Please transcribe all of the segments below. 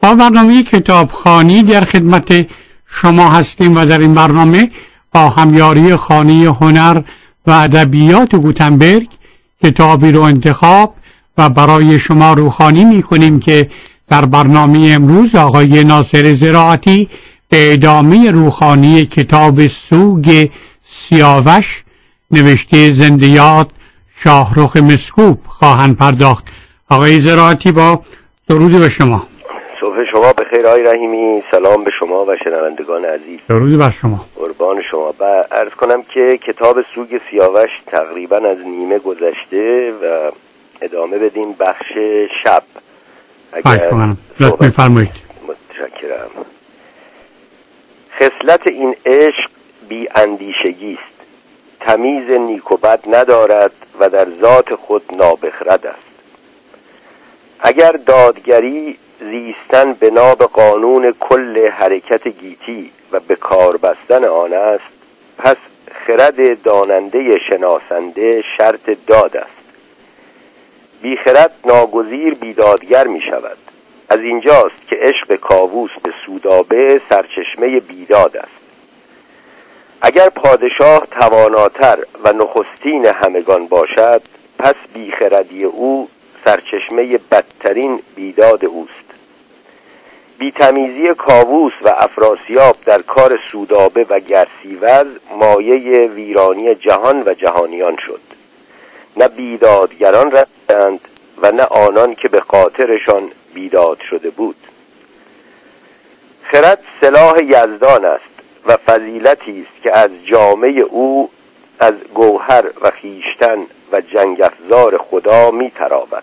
با برنامه کتابخوانی در خدمت شما هستیم و در این برنامه با همیاری خانه هنر و ادبیات گوتنبرگ کتابی رو انتخاب و برای شما روخوانی می کنیم که در برنامه امروز آقای ناصر زراعتی به ادامه روخوانی کتاب سوگ سیاوش نوشته زنده‌یاد شاهرخ مسکوب خواهند پرداخت. آقای زراعتی با درود به شما. صبح شما بخیر آقای رحیمی. سلام به شما و شنوندگان عزیز. درود بر شما. قربان شما. عرض کنم که کتاب سوگ سیاوش تقریبا از نیمه گذشته و ادامه بدیم بخش شب. اگر لطف می‌فرمایید. متشکرم. خصلت این عشق بی اندیشگی است، تمیز نیک و بد ندارد و در ذات خود نابخرد است. اگر دادگری زیستن بنا به قانون کل حرکت گیتی و به کار بستن آن است، پس خرد داننده شناسنده شرط داد است. بی خرد ناگزیر بیدادگر می شود. از اینجاست که عشق کاووس به سودابه سرچشمه بیداد است. اگر پادشاه تواناتر و نخستین همگان باشد، پس بیخردی او سرچشمه بدترین بیداد اوست. بی‌تمیزی کاووس و افراسیاب در کار سودابه و گرسیوز مایه ویرانی جهان و جهانیان شد. نه بیدادگران رفتند و نه آنان که به خاطرشان بیداد شده بود. خرد سلاح یزدان است و فضیلتی است که از جامه او از گوهر و خویشتن و جنگ افزار خدا می تراود.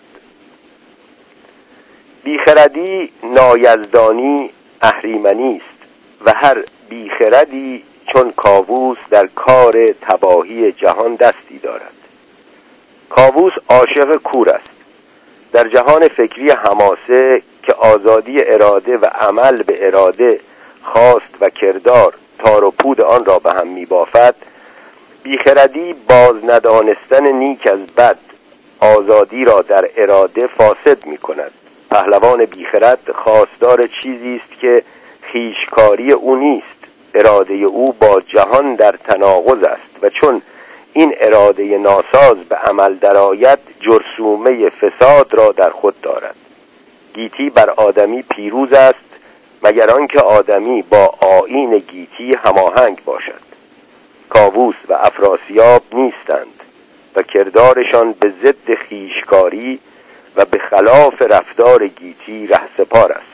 بیخردی نایزدانی اهریمنی است و هر بیخردی چون کاووس در کار تباهی جهان دستی دارد. کاووس عاشق کور است. در جهان فکری حماسه که آزادی اراده و عمل به اراده، خواست و کردار تار و پود آن را به هم می بافد، بیخردی باز ندانستن نیک از بد، آزادی را در اراده فاسد می کند. پهلوان بیخرد خواستار چیزی است که خویشکاری او نیست. اراده او با جهان در تناقض است و چون این اراده ناساز به عمل درآید، جرثومه فساد را در خود دارد. گیتی بر آدمی پیروز است مگر آنکه آدمی با آیین گیتی هماهنگ باشد. کاووس و افراسیاب نیستند و کردارشان به ضد خویشکاری و به خلاف رفتار گیتی رهسپار است.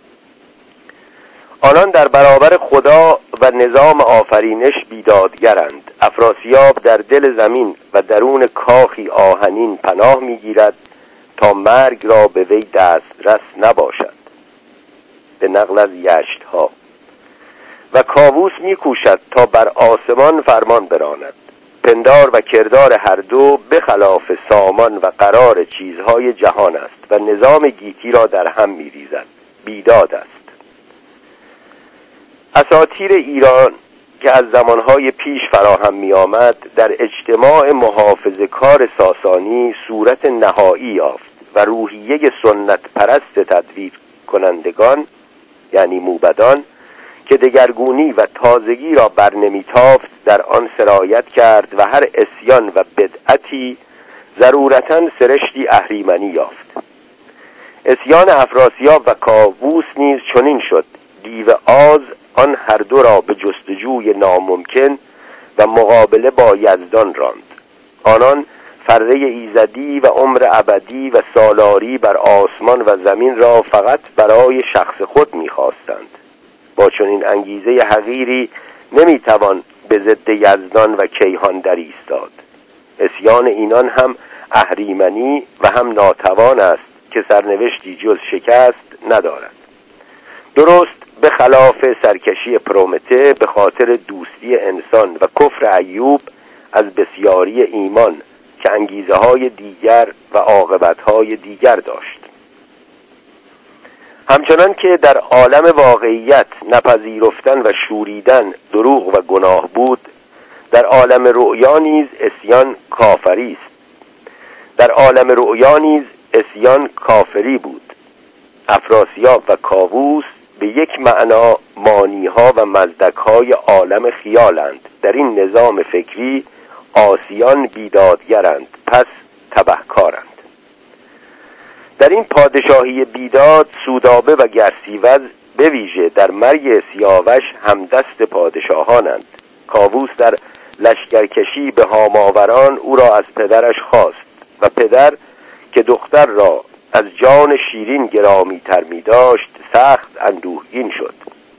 آنان در برابر خدا و نظام آفرینش بیدادگرند. افراسیاب در دل زمین و درون کاخی آهنین پناه میگیرد تا مرگ را به وی دسترس نباشد، به نقل از یشتها. و کاووس میکوشد تا بر آسمان فرمان براند. پندار و کردار هر دو به خلاف سامان و قرار چیزهای جهان است و نظام گیتی را در هم میریزد. بیداد است. اساطیر ایران که از زمانهای پیش فراهم می آمد در اجتماع محافظه‌کار ساسانی صورت نهایی یافت و روحیه سنت پرست تدویر کنندگان یعنی موبدان که دگرگونی و تازگی را بر نمیتافت در آن سرایت کرد و هر عصیان و بدعتی ضرورتاً سرشتی اهریمنی یافت. عصیان افراسیاب و کاووس نیز چنین شد. دیو آز آن هر دو را به جستجوی ناممکن و مقابله با یزدان راند. آنان فره ایزدی و عمر ابدی و سالاری بر آسمان و زمین را فقط برای شخص خود می‌خواستند. با چنین انگیزه حقیری نمی‌توان به ضد یزدان و کیهان در ایستاد. عصیان اینان هم اهریمنی و هم ناتوان است که سرنوشتی جز شکست ندارد. درست به خلاف سرکشی پرومته به خاطر دوستی انسان و کفر ایوب از بسیاری ایمان که انگیزه های دیگر و عاقبت های دیگر داشت. همچنان که در عالم واقعیت نپذیرفتن و شوریدن دروغ و گناه بود، در عالم رؤیا نیز عصیان کافری است. در عالم رؤیا نیز عصیان کافری بود. افراسیاب و کاووس به یک معنا مانی‌ها و مزدک‌های عالم خیالند. در این نظام فکری آسیان بیدادگرند، پس تبهکارند. در این پادشاهی بیداد سودابه و گرسیوز به ویژه در مرگ سیاوش همدست پادشاهانند. کاووس در لشکرکشی به هاماوران او را از پدرش خواست و پدر که دختر را از جان شیرین گرامی تر می داشت سخت اندوهگین شد.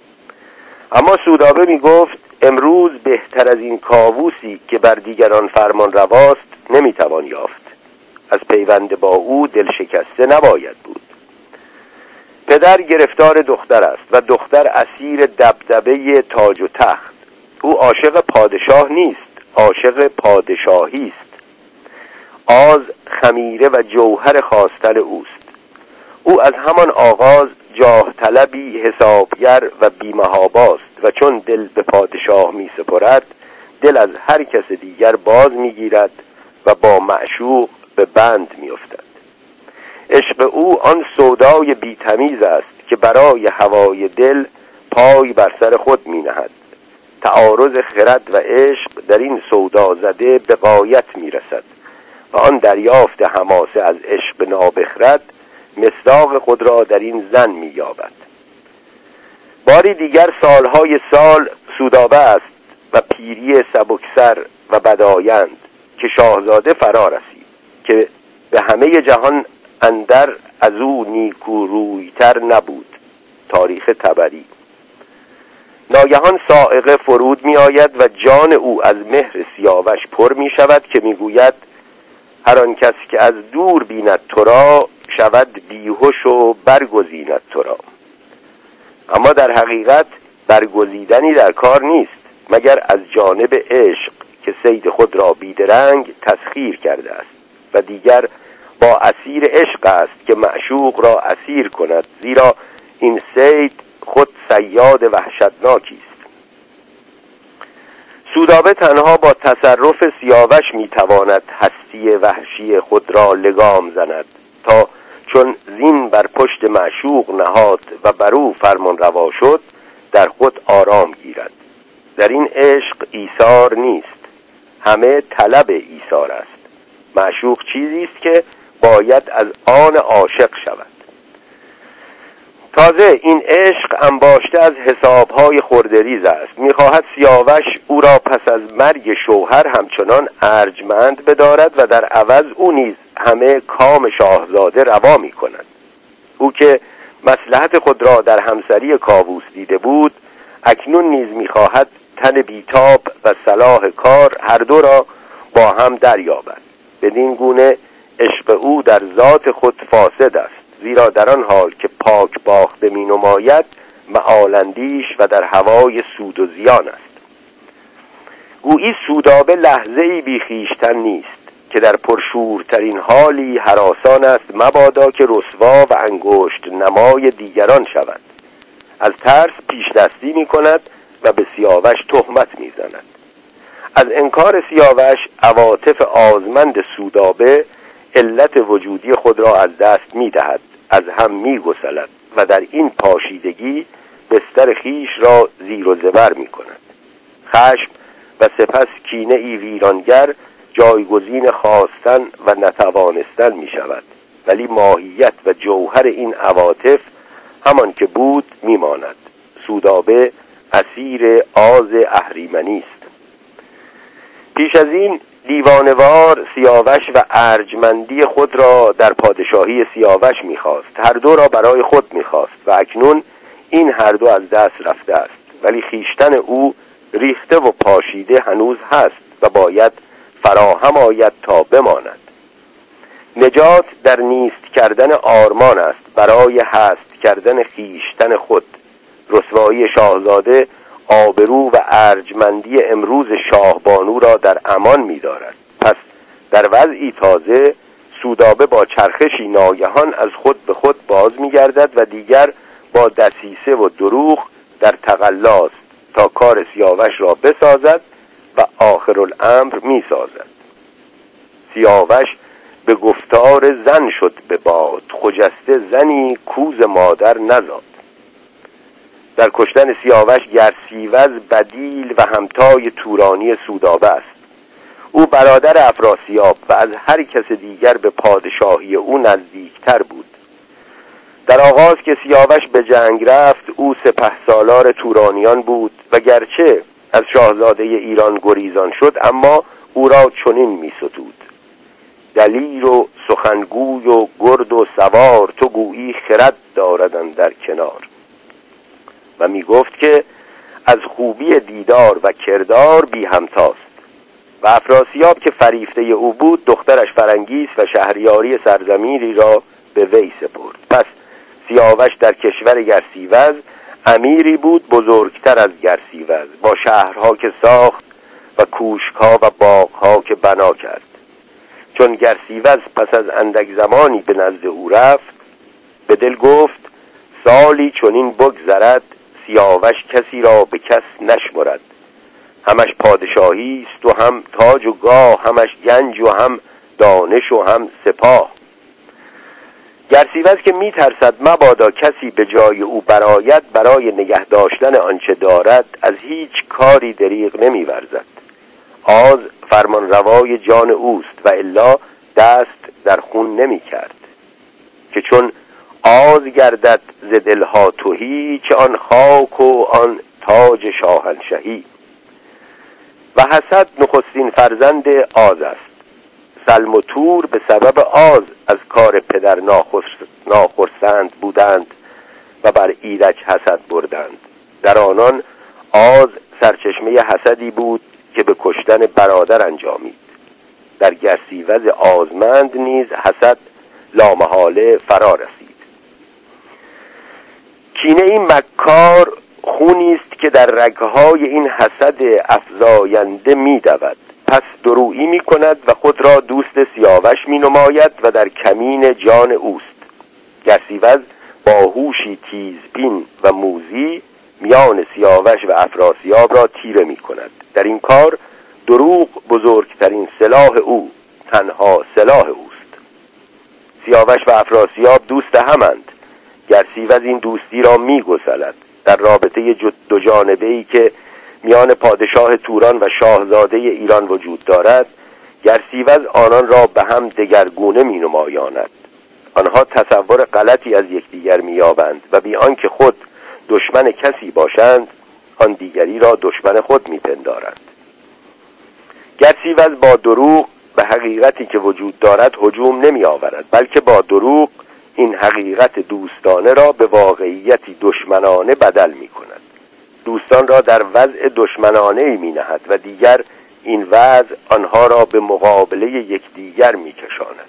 اما سودابه می گفت امروز بهتر از این کاووسی که بر دیگران فرمان رواست نمی توان یافت. از پیوند با او دل شکسته نباید بود. پدر گرفتار دختر است و دختر اسیر دبدبه تاج و تخت. او عاشق پادشاه نیست، عاشق پادشاهی است. آز خمیره و جوهر خواستن اوست. او از همان آغاز جاه طلبی، حسابگر و بی‌محاباست و چون دل به پادشاه می سپرد دل از هر کس دیگر باز می گیرد و با معشوق به بند می افتد. عشق او آن سودای بی‌تمیز است که برای هوای دل پای بر سر خود می نهد. تعارض خرد و عشق در این سودا زده به غایت می رسد و آن دریافت حماسه از عشق نابخرد مصداق خود را در این زن می یابد. باری دیگر سالهای سال سودابه است و پیری سبکسر و بدایند که شاهزاده فرا رسید که به همه جهان اندر از او نیکو رویتر نبود. تاریخ طبری. ناگهان صاعقه فرود می آید و جان او از مهر سیاوش پر می شود که می گوید هر آن کس که از دور بیند تو را شود بیهوش و برگزیند تو را. اما در حقیقت برگزیدنی در کار نیست مگر از جانب عشق که صید خود را بیدرنگ تسخیر کرده است و دیگر با اسیر عشق است که معشوق را اسیر کند، زیرا این صید خود صیاد وحشتناکی است. سودابه تنها با تصرف سیاوش میتواند هستی وحشی خود را لگام زند تا چون زین بر پشت معشوق نهاد و بر او فرمان روا شد در خود آرام گیرد. در این عشق ایثار نیست، همه طلب ایثار است. معشوق چیزی است که باید از آن عاشق شود. تازه این عشق انباشته از حسابهای خردریز است. می‌خواهد سیاوش او را پس از مرگ شوهر همچنان ارجمند بدارد و در عوض او نیز همه کام شاهزاده روا می‌کند. او که مصلحت خود را در همسری کاووس دیده بود اکنون نیز می‌خواهد تن بیتاب و صلاح کار هر دو را با هم دریابد. بدین گونه عشق او در ذات خود فاسد است، زیرا در آن حال که پاک باخته می نماید معالندیش و در هوای سود و زیان است. گویی سودابه لحظه‌ای بی خویشتن نیست که در پرشورترین حالی هراسان است مبادا که رسوا و انگشت نمای دیگران شود. از ترس پیش دستی می کند و به سیاوش تهمت می زند. از انکار سیاوش عواطف آزمند سودابه علت وجودی خود را از دست می دهد، از هم می گسلد و در این پاشیدگی بستر خیش را زیر و زبر می کند. خشم و سپس کینه ای ویرانگر جایگزین خواستن و نتوانستن می شود، ولی ماهیت و جوهر این عواطف همان که بود می ماند. سودابه اسیر آز اهریمنی است. پیش از این دیوانوار سیاوش و ارجمندی خود را در پادشاهی سیاوش می‌خواست، هر دو را برای خود می‌خواست و اکنون این هر دو از دست رفته است، ولی خیشتن او ریخته و پاشیده هنوز هست و باید فراهم آید تا بماند. نجات در نیست کردن آرمان است برای هست کردن خیشتن خود. رسوایی شاهزاده آبرو و ارجمندی امروز شاهبانو را در امان می‌دارد. پس در وضعی تازه سودابه با چرخشی ناگهان از خود به خود باز می‌گردد و دیگر با دسیسه و دروغ در تقلاست تا کار سیاوش را بسازد و آخر الامر می‌سازد. سیاوش به گفتار زن شد به باد، خجسته زنی کوز مادر نزاد. در کشتن سیاوش گرسیوز بدیل و همتای تورانی سودابه است. او برادر افراسیاب و از هر کس دیگر به پادشاهی او نزدیکتر بود. در آغاز که سیاوش به جنگ رفت او سپهسالار تورانیان بود و گرچه از شاهزاده ایران گریزان شد اما او را چنین می ستود: دلیر و سخنگوی و گرد و سوار، تو گویی خرد داردن در کنار. و می گفت که از خوبی دیدار و کردار بی همتاست. و افراسیاب که فریفته او بود دخترش فرنگیس و شهریاری سرزمینی را به وی سپرد. پس سیاوش در کشور گرسیوز امیری بود بزرگتر از گرسیوز، با شهرها که ساخت و کوشکها و باغها که بنا کرد. چون گرسیوز پس از اندک زمانی به نزد او رفت، به دل گفت سالی چنین بگذرد، سیاوش کسی را به کس نشمرد. همش پادشاهی است و هم تاج و گاه، همش گنج و هم دانش و هم سپاه. گرسیوز که می ترسد مبادا کسی به جای او برآید، برای نگه داشتن آنچه دارد از هیچ کاری دریغ نمی ورزد. آز فرمان روای جان اوست و الا دست در خون نمی کرد. که چون آز گردد ز دلها تهی، چه آن خاک و آن تاج شاهنشهی. و حسد نخستین فرزند آز است. سلم و تور به سبب آز از کار پدر ناخرسند بودند و بر ایرج حسد بردند. در آنان آز سرچشمه حسدی بود که به کشتن برادر انجامید. در گرسیوز آزمند نیز حسد لامحاله فرا رسید. کینه این مکار خونی است که در رگهای این حسد افزاینده می دود. پس درویی می کند و خود را دوست سیاوش می نماید و در کمین جان اوست. گرسیوز با هوشی تیزبین و موذی میان سیاوش و افراسیاب را تیره می کند. در این کار دروغ بزرگترین سلاح او، تنها سلاح اوست. سیاوش و افراسیاب دوست همند. گرسیوز این دوستی را می گسلد. در رابطه دو جانبه‌ای که میان پادشاه توران و شاهزاده ایران وجود دارد، گرسیوز آنان را به هم دگرگونه می نمایاند. آنها تصور غلطی از یکدیگر می یابند و بی آنکه خود دشمن کسی باشند آن دیگری را دشمن خود می پندارند. گرسیوز با دروغ به حقیقتی که وجود دارد هجوم نمی آورد، بلکه با دروغ این حقیقت دوستانه را به واقعیتی دشمنانه بدل می کند. دوستان را در وضع دشمنانه‌ای می نهد و دیگر این وضع آنها را به مقابله یکدیگر می کشاند.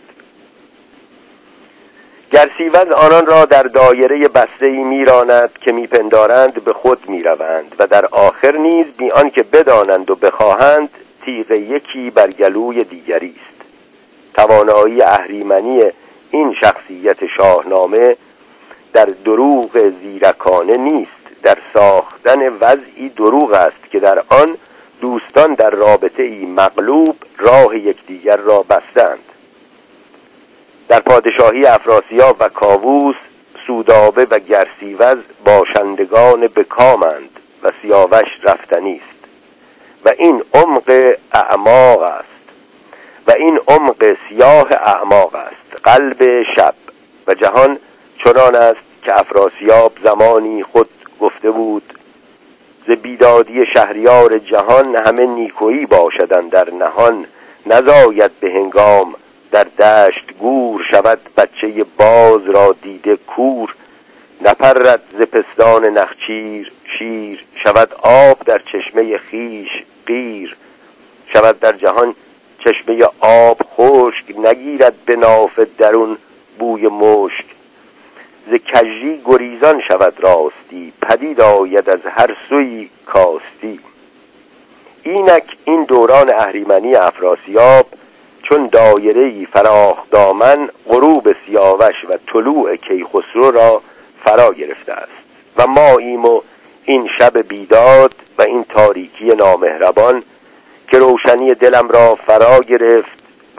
گرسیوز آنان را در دایره بسته‌ای می راند که می پندارند به خود می روند و در آخر نیز بی آنکه بدانند و بخواهند تیغ یکی بر گلوی دیگری است. توانایی اهریمنی این شخصیت شاهنامه در دروغ زیرکانه نیست، در ساختن وضعی دروغ است که در آن دوستان در رابطه‌ای مغلوب راه یکدیگر را بستند. در پادشاهی افراسیاب و کاووس سودابه و گرسیوز باشندگان به کامند و سیاوش رفتنی است و این عمق اعماق است و این عمق سیاه اعماق است، قلب شب. و جهان چنان است که افراسیاب زمانی خود گفته بود: ز بیدادی شهریار جهان همه نیکویی باشدن در نهان، نزاید به هنگام در دشت گور، شود بچه باز را دیده کور، نپرد ز پستان نخچیر شیر، شود آب در چشمه خیش قیر، شود در جهان چشمه آب خشک، نگیرد به ناف درون بوی مشک، ز کژی گریزان شود راستی، پدید آید از هر سوی کاستی. اینک این دوران اهریمنی افراسیاب چون دایره‌ای فراخ دامن غروب سیاوش و طلوع کیخسرو را فرا گرفته است و ماییم و این شب بیداد و این تاریکی نامهربان که روشنی دلم را فرا گرفت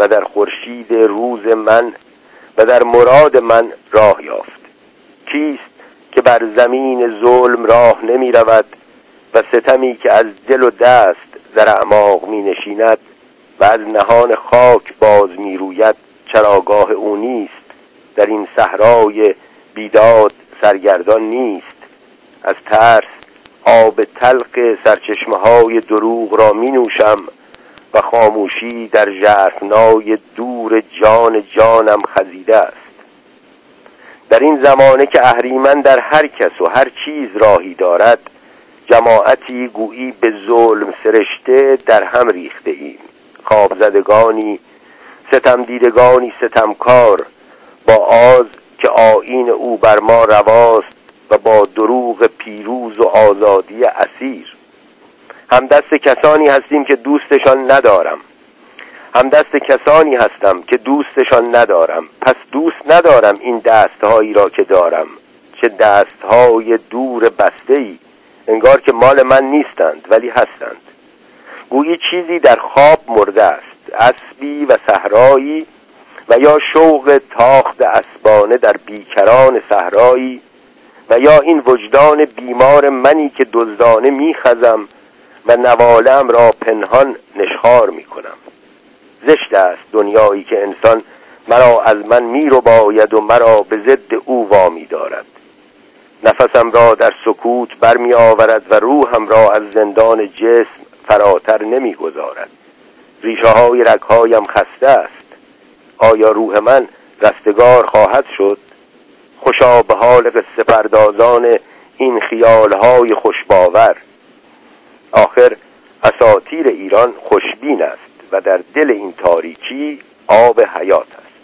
و در خورشید روز من و در مراد من راه یافت. کیست که بر زمین ظلم راه نمی رود و ستمی که از دل و دست در اعماق می نشیند و از نهان خاک باز می روید چراگاه او نیست؟ در این صحرای بیداد سرگردان نیست؟ از ترس آب تلخ سرچشمه‌های دروغ را می نوشم و خاموشی در ژرفنای دور جان جانم خزیده است. در این زمانه که اهریمن در هر کس و هر چیز راهی دارد، جماعتی گویی به ظلم سرشته در هم ریخته ایم. خواب زدگانی، ستم دیدگانی ستمکار، با آز که آیین او بر ما رواست و با دروغ پیروز و آزادی اسیر. همدست کسانی هستیم که دوستشان ندارم. همدست کسانی هستم که دوستشان ندارم. پس دوست ندارم این دستهایی را که دارم. چه دستهای دور بسته‌ای، انگار که مال من نیستند ولی هستند. گویی چیزی در خواب مرده است، اسبی و صحرایی و یا شوق تاخت اسبانه در بیکران صحرایی و یا این وجدان بیمار منی که دزدانه میخزم و نواله‌ام را پنهان نشخوار میکنم. زشت است دنیایی که انسان مرا از من میرباید و مرا به ضد او وامی دارد. نفسم را در سکوت برمی آورد و روحم را از زندان جسم فراتر نمی گذارد. ریشه های رگهایم خسته است. آیا روح من رستگار خواهد شد؟ خوشا به حال قصه پردازان این خیالهای خوشباور. آخر اساطیر ایران خوشبین است و در دل این تاریکی آب حیات است.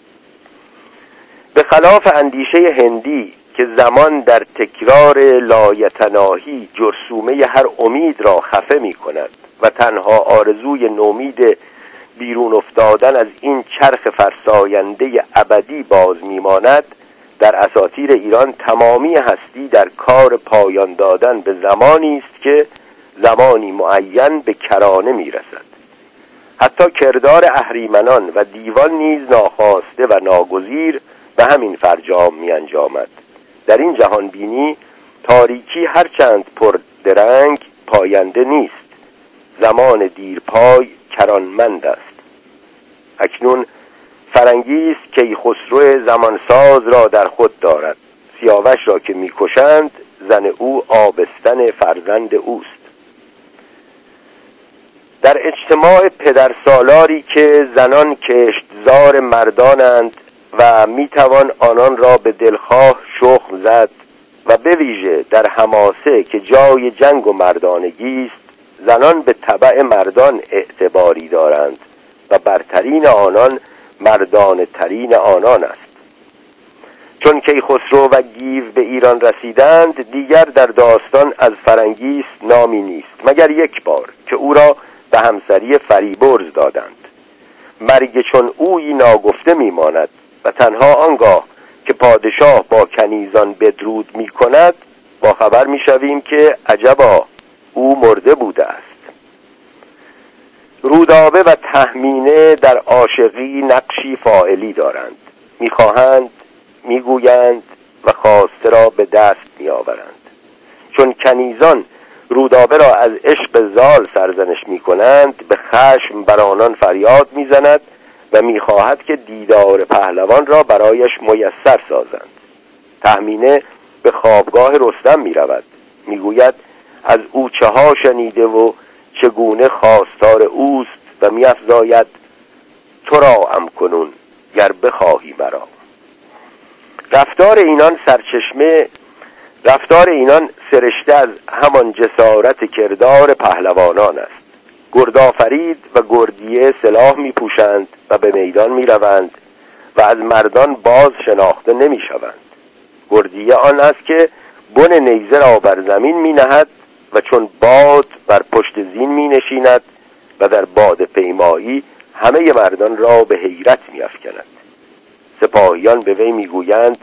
به خلاف اندیشه هندی که زمان در تکرار لایتناهی جرثومه هر امید را خفه می کند و تنها آرزوی نومید بیرون افتادن از این چرخ فرساینده ابدی باز می ماند، در اساطیر ایران تمامی هستی در کار پایان دادن به زمانی است که زمانی معین به کرانه می رسد. حتی کردار اهریمنان و دیوان نیز ناخواسته و ناگزیر به همین فرجام می انجامد. در این جهان بینی تاریکی هرچند پر درنگ پاینده نیست. زمان دیرپای کرانمند است. اکنون فرنگیست که خسرو زمانساز را در خود دارد. سیاوش را که میکشند زن او آبستن فرزند اوست. در اجتماع پدرسالاری که زنان کشتزار مردانند و میتوان آنان را به دلخواه شخم زد و به ویژه در حماسه که جای جنگ و مردانگی است، زنان به تبع مردان اعتباری دارند و برترین آنان مردان ترین آنان است. چون کیخسرو و گیو به ایران رسیدند، دیگر در داستان از فرنگیس نامی نیست مگر یک بار که او را به همسری فریبرز دادند. مرگ چون اویی ناگفته میماند و تنها آنگاه که پادشاه با کنیزان بدرود می کند با خبر می شویم که عجبا او مرده بوده است. رودابه و تهمینه در عاشقی نقشی فاعلی دارند. میخواهند، میگویند و خواسته را به دست میآورند. چون کنیزان رودابه را از عشق زال سرزنش میکنند، به خشم بر آنان فریاد میزند و میخواهد که دیدار پهلوان را برایش میسر سازند. تهمینه به خوابگاه رستم میرود، میگوید از او چه ها شنیده و چگونه خواستار اوست و می‌افزاید تو را ام کنون گر بخواهی مرا. رفتار اینان سرشته از همان جسارت کردار پهلوانان است. گردآفرید و گردیه سلاح می‌پوشند و به میدان می‌روند و از مردان باز شناخته نمی‌شوند. گردیه آن است که بن نیزه را بر زمین می‌نهد و چون باد بر پشت زین می نشیند و در باد پیمایی همه مردان را به حیرت می افکند. سپاهیان به وی می گویند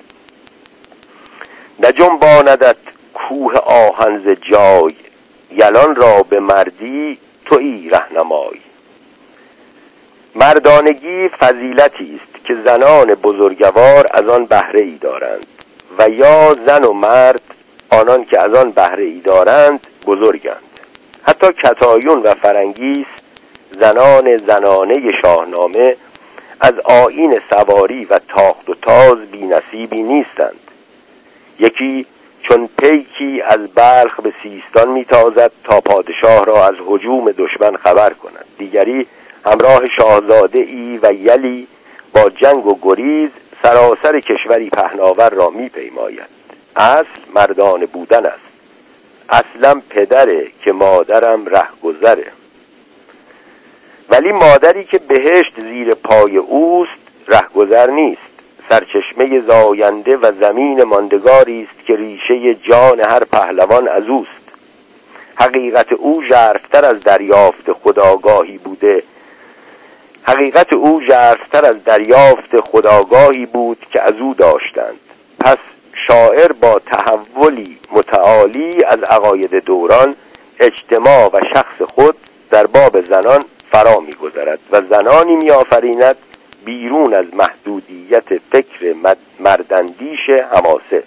نجنباندت کوه آهن ز جای، یلان را به مردی تویی رهنمای. مردانگی فضیلتی است که زنان بزرگوار از آن بهره ای دارند و یا زن و مرد آنان که از آن بهره ای دارند بزرگند. حتی کتایون و فرنگیس زنان زنانه شاهنامه از آیین سواری و تاخت و تاز بی نصیبی نیستند. یکی چون پیکی از بلخ به سیستان میتازد تا پادشاه را از هجوم دشمن خبر کند. دیگری همراه شاهزاده ای و یلی با جنگ و گریز سراسر کشوری پهناور را میپیماید. اصل مردانه بودن است. اصلا پدره که مادرم رهگذره. ولی مادری که بهشت زیر پای اوست رهگذر نیست. سرچشمه زاینده و زمین ماندگاری است که ریشه جان هر پهلوان از اوست. حقیقت او ژرفتر از دریافت خودآگاهی بوده. حقیقت او ژرفتر از دریافت خودآگاهی بود که از او داشتند. پس شاعر با تحولی متعالی از عقاید دوران، اجتماع و شخص خود در باب زنان فرا می‌گذرد و زنانی می‌آفریند بیرون از محدودیت فکر مرداندیش حماسه.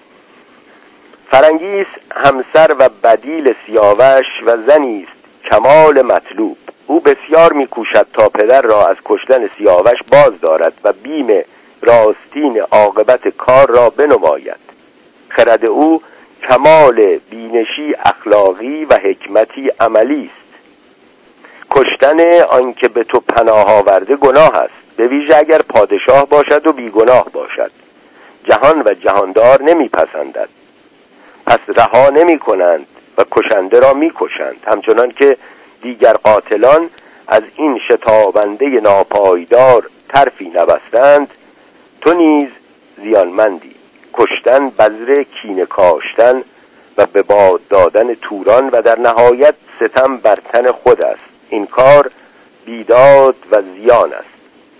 فرنگیس همسر و بدیل سیاوش و زنی است کمال مطلوب. او بسیار می‌کوشد تا پدر را از کشتن سیاوش باز دارد و بیم راستین عاقبت کار را بنماید. خرد او کمال بینشی اخلاقی و حکمتی عملی است. کشتن آنکه به تو پناه آورده گناه است، به ویژه اگر پادشاه باشد و بیگناه باشد. جهان و جهاندار نمیپسندد، پس رها نمی کنند و کشنده را میکشند. همچنان که دیگر قاتلان از این شتابنده ناپایدار طرفی نبستند، تو نیز زیانمندی. کشتن بذر کینه کاشتن و به باد دادن توران و در نهایت ستم بر تن خود است. این کار بیداد و زیان است.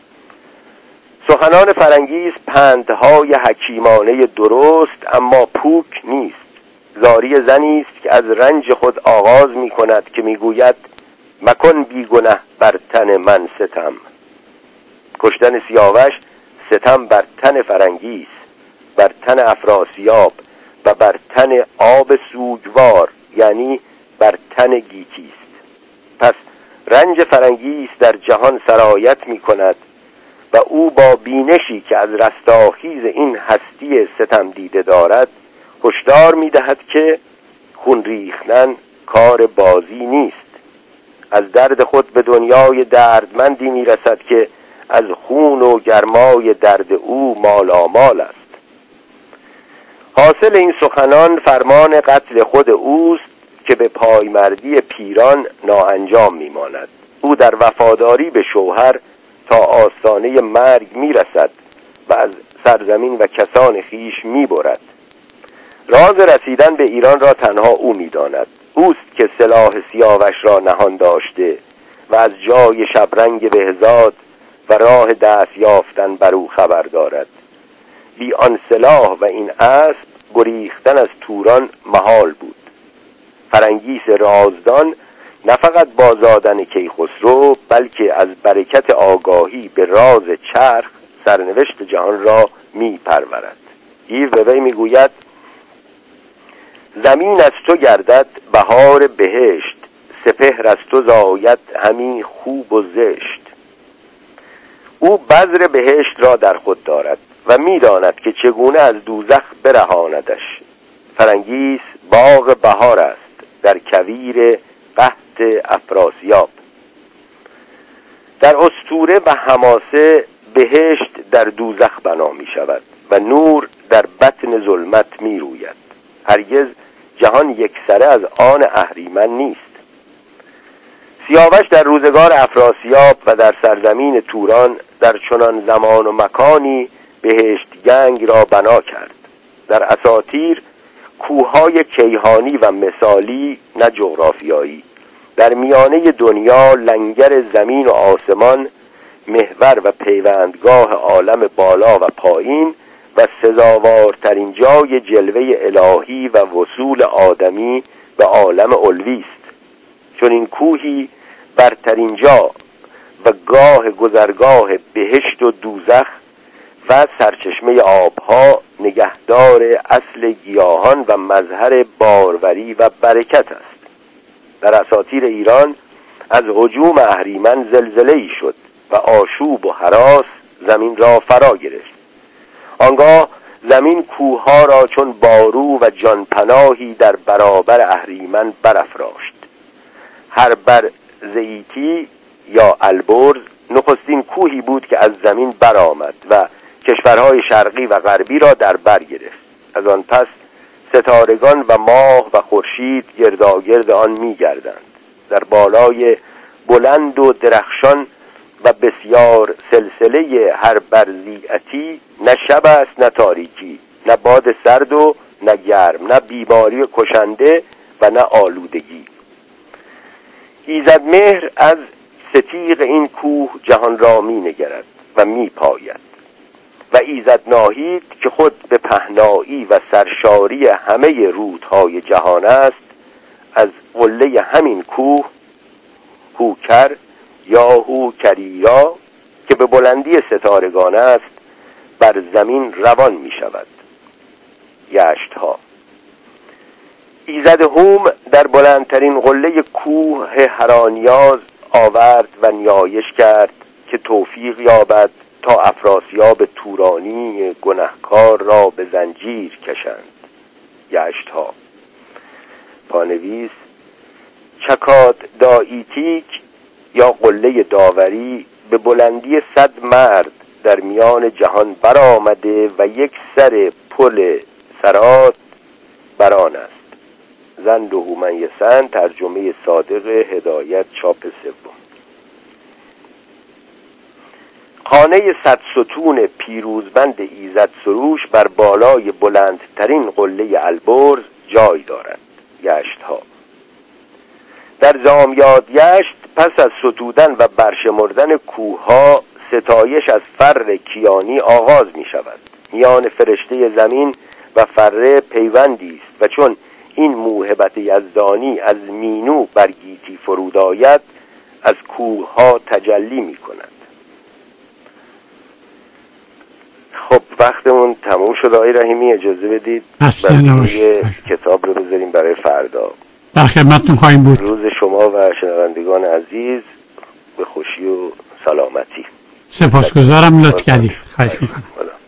سخنان فرنگیس پندهای حکیمانه درست اما پوک نیست. زاری زنی است که از رنج خود آغاز می کند که می گوید مکن بیگنه بر تن من ستم. کشتن سیاوش ستم بر تن فرنگیس، بر تن افراسیاب و بر تن آب سوگوار، یعنی بر تن گیتی است. پس رنج فرنگیس در جهان سرایت می کند و او با بینشی که از رستاخیز این هستی ستم دیده دارد هشدار می دهد که خون ریختن کار بازی نیست. از درد خود به دنیای دردمندی می رسد که از خون و گرمای درد او مالامال است. حاصل این سخنان فرمان قتل خود اوست که به پایمردی پیران ناانجام میماند. او در وفاداری به شوهر تا آستانه مرگ میرسد و از سرزمین و کسان خیش میبرد. راز رسیدن به ایران را تنها او میداند. اوست که سلاح سیاوش را نهان داشته و از جای شبرنگ بهزاد و راه دست یافتن بر او خبر دارد. بی آن سلاح و این اسب گریختن از توران محال بود. فرنگیس رازدان نه فقط با زادن کیخسرو بلکه از برکت آگاهی به راز چرخ سرنوشت جهان را می پرورد. گیو به وی می گوید زمین از تو گردد بهار بهشت، سپهر از تو زاید همی خوب و زشت. او بذر بهشت را در خود دارد و می‌داند که چگونه از دوزخ برهاندش. فرنگیس باغ بهار است در کویر قحط افراسیاب. در اسطوره و حماسه بهشت در دوزخ بنا می شود و نور در بطن ظلمت می روید. هرگز جهان یکسره از آن اهریمن نیست. سیاوش در روزگار افراسیاب و در سرزمین توران در چنان زمان و مکانی بهشت گنگ را بنا کرد. در اساطیر کوههای کیهانی و مثالی نه جغرافیایی در میانه دنیا لنگر زمین و آسمان، محور و پیوندگاه عالم بالا و پایین و سزاوارترین جای جلوه الهی و وصول آدمی به عالم علوی است. چون این کوهی برترین جا و گاه گذرگاه بهشت و دوزخ و سرچشمه آبها، نگهدار اصل گیاهان و مظهر باروری و برکت است. در اساطیر ایران از هجوم اهریمن زلزله‌ای شد و آشوب و هراس زمین را فرا گرفت. آنگاه زمین کوهها را چون بارو و جانپناهی در برابر اهریمن برافراشت. هربرزیتی یا البرز نخستین کوهی بود که از زمین برآمد و کشورهای شرقی و غربی را در بر گرفت. از آن پس ستارگان و ماه و خورشید گرداگرد آن می‌گردند. در بالای بلند و درخشان و بسیار سلسله هربرزیتی نه شب است نه تاریکی، نه باد سرد و نه گرم، نه بیماری کشنده و نه آلودگی. ایزدمهر از ستیغ این کوه جهان را می‌نگرد و می‌پاید و ایزد ناهید که خود به پهنایی و سرشاری همه رودهای جهان است، از قله همین کوه هوکر یا هوکریا که به بلندی ستارگان است بر زمین روان می شود. یشتها ایزد هوم در بلندترین قله کوه هرانیاز آورد و نیایش کرد که توفیق یابد تا افراسیاب تورانی گنهکار را به زنجیر کشند. یشتها پانویس چکاد داییتیک یا قله داوری به بلندی 100 مرد در میان جهان برآمده و یک سر پل سرات بران است. زند و هومنیسن، ترجمه صادق هدایت، چاپ سوم. خانه 100 ستون پیروزمند ایزد سروش بر بالای بلندترین قله البرز جای دارد. یشتها در زامیاد یشت پس از ستودن و برشمردن کوهها ستایش از فر کیانی آغاز می شود. میان فرشته زمین و فره پیوندی است و چون این موهبت یزدانی از مینو بر گیتی فرود آید از کوهها تجلی می کند. خب وقتمون تموم شد آقای رحیمی، اجازه بدید بقیه کتاب رو بذاریم برای فردا. در خدمتتون خواهیم بود. روز شما و شنوندگان عزیز به خوشی و سلامتی. سپاسگزارم، لطف کردید. خواهش می‌کنم.